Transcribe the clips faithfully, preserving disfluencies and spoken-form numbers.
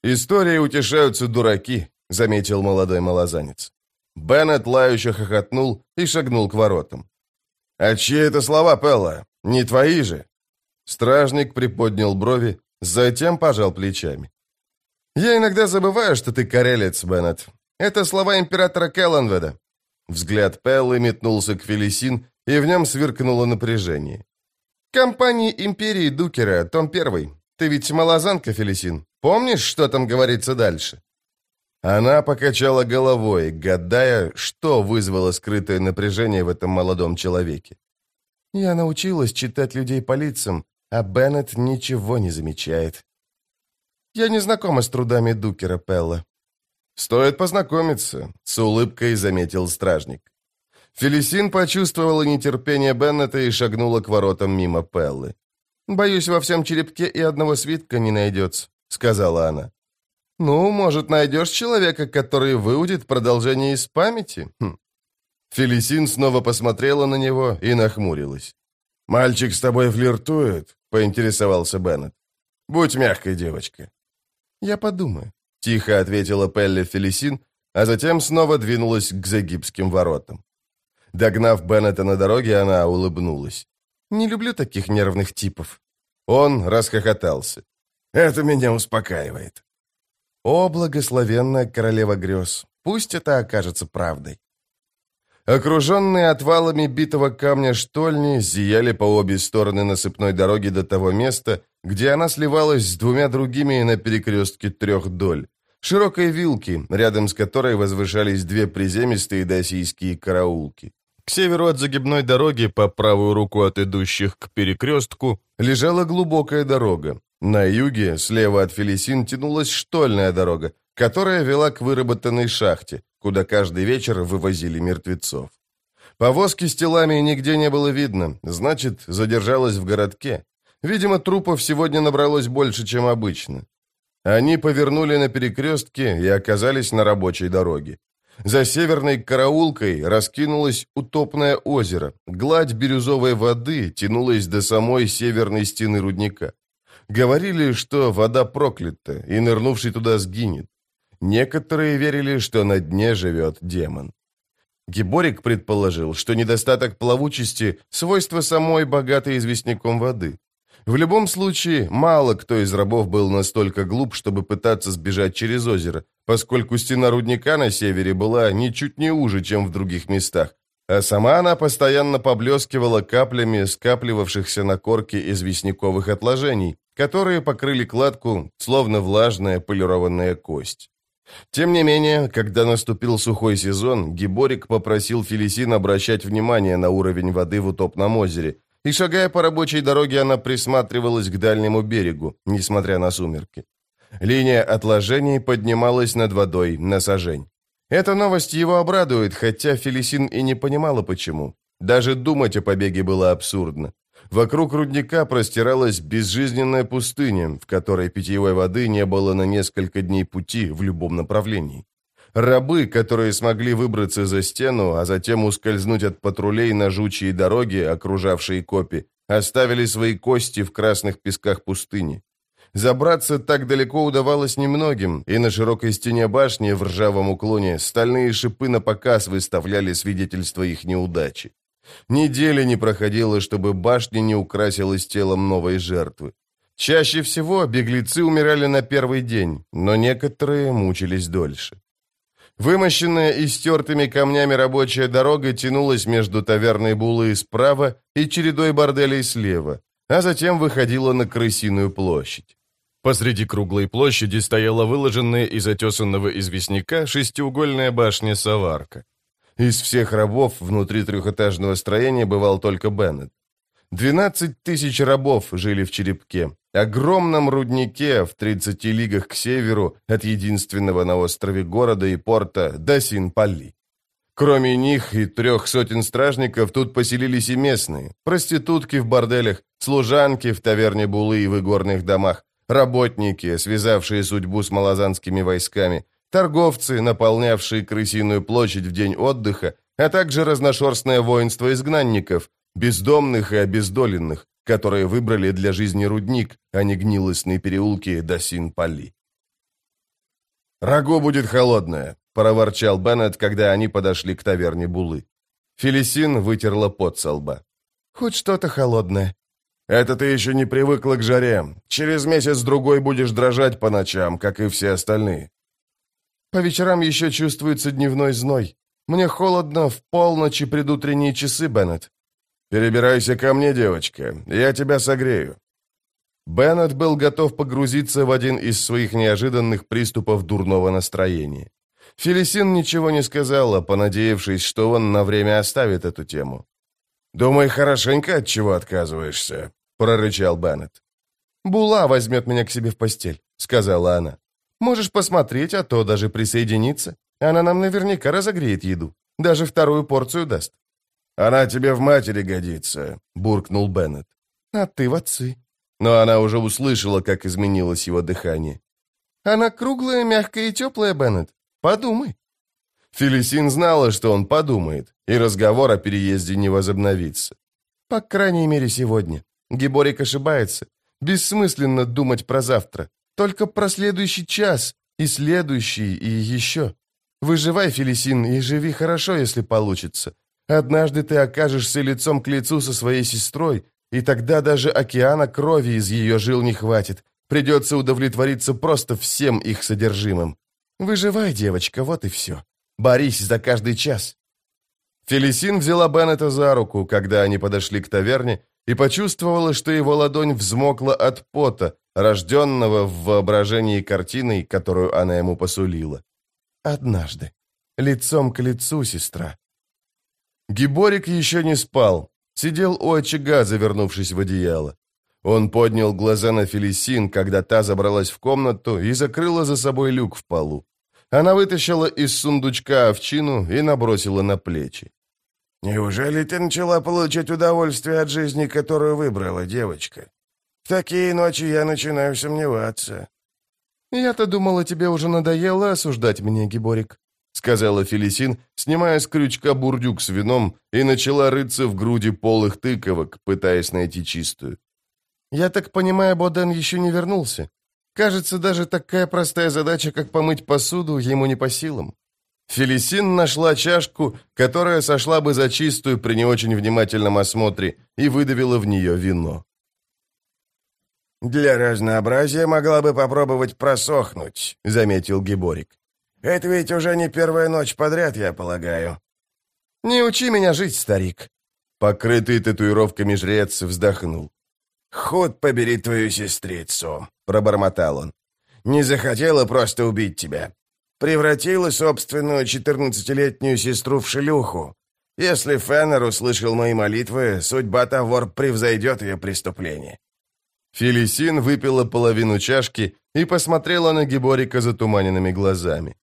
«Историей утешаются дураки», — заметил молодой малозанец. Беннет лающе хохотнул и шагнул к воротам. «А чьи это слова, Пелла? Не твои же?» Стражник приподнял брови, затем пожал плечами. «Я иногда забываю, что ты карелец, Беннет. Это слова императора Келленведа». Взгляд Пеллы метнулся к Фелисин, и в нем сверкнуло напряжение. «Компании империи Дукера, том первый. Ты ведь малозанка, Фелисин. Помнишь, что там говорится дальше?» Она покачала головой, гадая, что вызвало скрытое напряжение в этом молодом человеке. «Я научилась читать людей по лицам, а Беннет ничего не замечает. Я не знакома с трудами Дукера, Пелла». «Стоит познакомиться», — с улыбкой заметил стражник. Фелисин почувствовала нетерпение Беннета и шагнула к воротам мимо Пеллы. «Боюсь, во всем черепке и одного свитка не найдется», — сказала она. «Ну, может, найдешь человека, который выудит продолжение из памяти?» хм. Фелисин снова посмотрела на него и нахмурилась. «Мальчик с тобой флиртует?» — поинтересовался Беннет. «Будь мягкой, девочка». «Я подумаю», — тихо ответила Пелле Фелисин, а затем снова двинулась к Загибским воротам. Догнав Беннета на дороге, она улыбнулась. «Не люблю таких нервных типов». Он расхохотался. «Это меня успокаивает». «О, благословенная королева грез, пусть это окажется правдой». Окруженные отвалами битого камня штольни зияли по обе стороны насыпной дороги до того места, где она сливалась с двумя другими на перекрестке трех доль, широкой вилки, рядом с которой возвышались две приземистые даосийские караулки. К северу от загибной дороги, по правую руку от идущих к перекрестку, лежала глубокая дорога. На юге, слева от Фелисин, тянулась штольная дорога, которая вела к выработанной шахте, куда каждый вечер вывозили мертвецов. Повозки с телами нигде не было видно, значит, задержалась в городке. Видимо, трупов сегодня набралось больше, чем обычно. Они повернули на перекрестке и оказались на рабочей дороге. За северной караулкой раскинулось утопное озеро. Гладь бирюзовой воды тянулась до самой северной стены рудника. Говорили, что вода проклята, и нырнувший туда сгинет. Некоторые верили, что на дне живет демон. Гиборик предположил, что недостаток плавучести – свойство самой богатой известняком воды. В любом случае, мало кто из рабов был настолько глуп, чтобы пытаться сбежать через озеро, поскольку стена рудника на севере была ничуть не уже, чем в других местах, а сама она постоянно поблескивала каплями скапливавшихся на корке известняковых отложений, которые покрыли кладку, словно влажная полированная кость. Тем не менее, когда наступил сухой сезон, Гиборик попросил Фелисин обращать внимание на уровень воды в утопном озере, и, шагая по рабочей дороге, она присматривалась к дальнему берегу, несмотря на сумерки. Линия отложений поднималась над водой на сажень. Эта новость его обрадует, хотя Фелисин и не понимала, почему. Даже думать о побеге было абсурдно. Вокруг рудника простиралась безжизненная пустыня, в которой питьевой воды не было на несколько дней пути в любом направлении. Рабы, которые смогли выбраться за стену, а затем ускользнуть от патрулей на жучьей дороге, окружавшей Копи, оставили свои кости в красных песках пустыни. Забраться так далеко удавалось немногим, и на широкой стене башни в ржавом уклоне стальные шипы напоказ выставляли свидетельства их неудачи. Недели не проходило, чтобы башня не украсилась телом новой жертвы. Чаще всего беглецы умирали на первый день, но некоторые мучились дольше. Вымощенная истертыми камнями рабочая дорога тянулась между таверной Булы справа и чередой борделей слева, а затем выходила на Крысиную площадь. Посреди круглой площади стояла выложенная из отесанного известняка шестиугольная башня-соварка. Из всех рабов внутри трехэтажного строения бывал только Беннет. Двенадцать тысяч рабов жили в черепке, огромном руднике в тридцати лигах к северу от единственного на острове города и порта Дасин-Палли. Кроме них и трех сотен стражников тут поселились и местные, проститутки в борделях, служанки в таверне Булы и в игорных домах, работники, связавшие судьбу с малозанскими войсками, торговцы, наполнявшие Крысиную площадь в день отдыха, а также разношерстное воинство изгнанников, бездомных и обездоленных, которые выбрали для жизни рудник, а не гнилостные переулки Дасин-Палли. «Рагу будет холодное», — проворчал Беннет, когда они подошли к таверне Булы. Фелисин вытерла пот со лба. «Хоть что-то холодное». «Это ты еще не привыкла к жаре. Через месяц-другой будешь дрожать по ночам, как и все остальные». «По вечерам еще чувствуется дневной зной. Мне холодно в полночь и предутренние часы, Беннет». «Перебирайся ко мне, девочка, я тебя согрею». Беннет был готов погрузиться в один из своих неожиданных приступов дурного настроения. Фелисин ничего не сказала, понадеявшись, что он на время оставит эту тему. «Думай хорошенько, от чего отказываешься», — прорычал Беннет. «Була возьмет меня к себе в постель», — сказала она. «Можешь посмотреть, а то даже присоединиться. Она нам наверняка разогреет еду. Даже вторую порцию даст». «Она тебе в матери годится», — буркнул Беннет. «А ты в отцы». Но она уже услышала, как изменилось его дыхание. «Она круглая, мягкая и теплая, Беннет. Подумай». Фелисин знала, что он подумает, и разговор о переезде не возобновится. По крайней мере, сегодня. Гиборик ошибается. Бессмысленно думать про завтра. Только про следующий час, и следующий, и еще. Выживай, Фелисин, и живи хорошо, если получится. Однажды ты окажешься лицом к лицу со своей сестрой, и тогда даже океана крови из ее жил не хватит. Придется удовлетвориться просто всем их содержимым. Выживай, девочка, вот и все. Борись за каждый час». Фелисин взяла Беннета за руку, когда они подошли к таверне, и почувствовала, что его ладонь взмокла от пота, рожденного в воображении картиной, которую она ему посулила. «Однажды. Лицом к лицу, сестра». Гиборик еще не спал. Сидел у очага, завернувшись в одеяло. Он поднял глаза на Фелисин, когда та забралась в комнату и закрыла за собой люк в полу. Она вытащила из сундучка овчину и набросила на плечи. «Неужели ты начала получать удовольствие от жизни, которую выбрала, девочка? В такие ночи я начинаю сомневаться». «Я-то думала, тебе уже надоело осуждать меня, Гиборик», — сказала Фелисин, снимая с крючка бурдюк с вином, и начала рыться в груди полых тыковок, пытаясь найти чистую. «Я так понимаю, Боден еще не вернулся. Кажется, даже такая простая задача, как помыть посуду, ему не по силам». Фелисин нашла чашку, которая сошла бы за чистую при не очень внимательном осмотре, и выдавила в нее вино. «Для разнообразия могла бы попробовать просохнуть», — заметил Гиборик. «Это ведь уже не первая ночь подряд, я полагаю». «Не учи меня жить, старик». Покрытый татуировками жрец вздохнул. «Худ побери твою сестрицу», — пробормотал он. «Не захотела просто убить тебя. Превратила собственную четырнадцатилетнюю сестру в шлюху. Если Феннер услышал мои молитвы, судьба Тавор превзойдет ее преступление». Фелисин выпила половину чашки и посмотрела на Гиборика затуманенными глазами.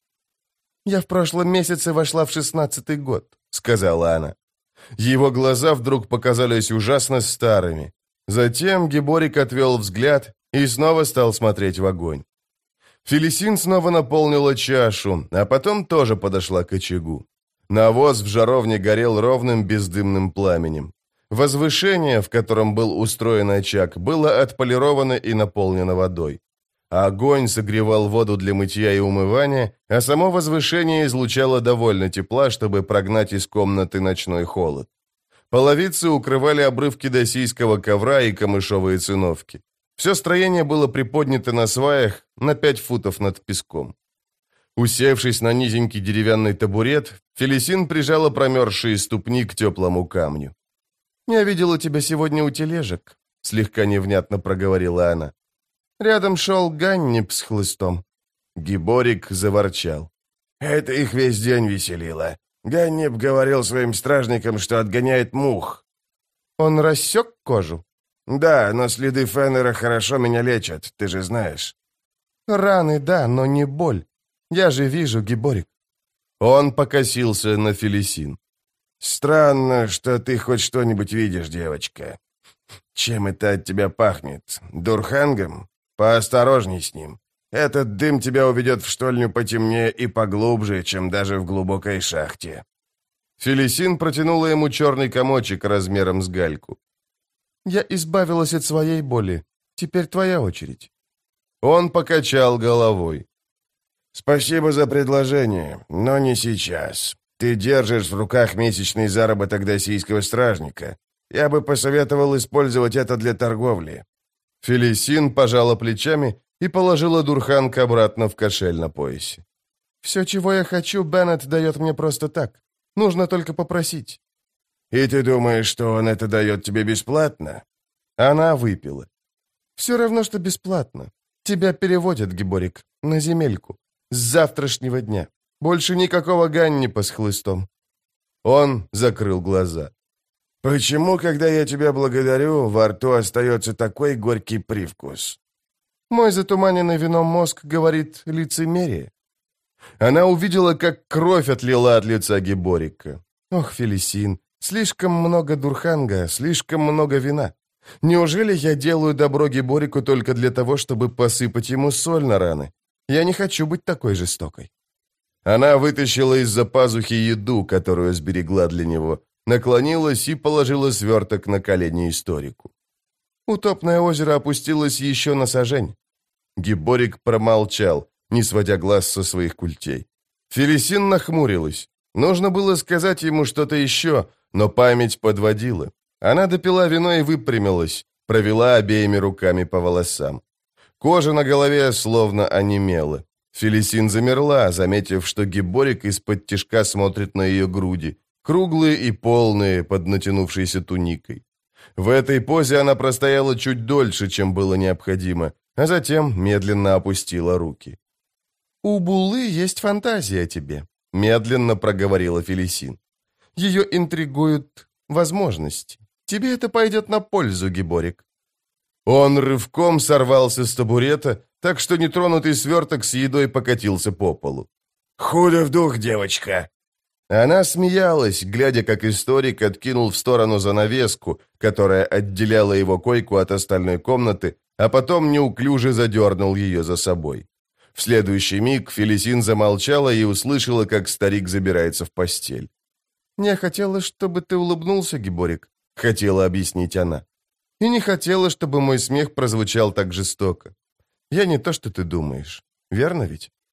«Я в прошлом месяце вошла в шестнадцатый год», — сказала она. Его глаза вдруг показались ужасно старыми. Затем Гиборик отвел взгляд и снова стал смотреть в огонь. Фелисин снова наполнила чашу, а потом тоже подошла к очагу. Навоз в жаровне горел ровным бездымным пламенем. Возвышение, в котором был устроен очаг, было отполировано и наполнено водой. Огонь согревал воду для мытья и умывания, а само возвышение излучало довольно тепла, чтобы прогнать из комнаты ночной холод. Половицы укрывали обрывки досийского ковра и камышовые циновки. Все строение было приподнято на сваях на пять футов над песком. Усевшись на низенький деревянный табурет, Фелисин прижала промерзшие ступни к теплому камню. «Я видела тебя сегодня у тележек», — слегка невнятно проговорила она. «Рядом шел Ганниб с хлыстом». Гиборик заворчал. «Это их весь день веселило. Ганниб говорил своим стражникам, что отгоняет мух». «Он рассек кожу?» «Да, но следы Феннера хорошо меня лечат, ты же знаешь». «Раны, да, но не боль. Я же вижу, Гиборик». Он покосился на Фелисин. «Странно, что ты хоть что-нибудь видишь, девочка. Чем это от тебя пахнет? Дурхангом? Поосторожней с ним. Этот дым тебя уведет в штольню потемнее и поглубже, чем даже в глубокой шахте». Фелисин протянула ему черный комочек размером с гальку. «Я избавилась от своей боли. Теперь твоя очередь». Он покачал головой. «Спасибо за предложение, но не сейчас. Ты держишь в руках месячный заработок досийского стражника. Я бы посоветовал использовать это для торговли». Фелисин пожала плечами и положила дурханг обратно в кошель на поясе. «Все, чего я хочу, Беннет дает мне просто так. Нужно только попросить». «И ты думаешь, что он это дает тебе бесплатно?» Она выпила. «Все равно, что бесплатно. Тебя переводят, Гиборик, на земельку. С завтрашнего дня. Больше никакого Ганнипа с хлыстом». Он закрыл глаза. «Почему, когда я тебя благодарю, во рту остается такой горький привкус?» «Мой затуманенный вином мозг говорит лицемерие». Она увидела, как кровь отлила от лица Гиборика. «Ох, Фелисин, слишком много дурханга, слишком много вина. Неужели я делаю добро Гиборику только для того, чтобы посыпать ему соль на раны? Я не хочу быть такой жестокой». Она вытащила из-за пазухи еду, которую сберегла для него, наклонилась и положила сверток на колени историку. Утопное озеро опустилось еще на сажень. Гиборик промолчал, не сводя глаз со своих культей. Фелисин нахмурилась. Нужно было сказать ему что-то еще, но память подводила. Она допила вино и выпрямилась, провела обеими руками по волосам. Кожа на голове словно онемела. Фелисин замерла, заметив, что Гиборик из-под тишка смотрит на ее груди, круглые и полные, под натянувшейся туникой. В этой позе она простояла чуть дольше, чем было необходимо, а затем медленно опустила руки. «У Буллы есть фантазия о тебе», — медленно проговорила Фелисин. «Ее интригуют возможности. Тебе это пойдет на пользу, Гиборик». Он рывком сорвался с табурета, так что нетронутый сверток с едой покатился по полу. «Худо в дух, девочка!» Она смеялась, глядя, как историк откинул в сторону занавеску, которая отделяла его койку от остальной комнаты, а потом неуклюже задернул ее за собой. В следующий миг Фелисин замолчала и услышала, как старик забирается в постель. «Не хотела, чтобы ты улыбнулся, Гиборик», — хотела объяснить она. «И не хотела, чтобы мой смех прозвучал так жестоко. Я не то, что ты думаешь. Верно ведь?»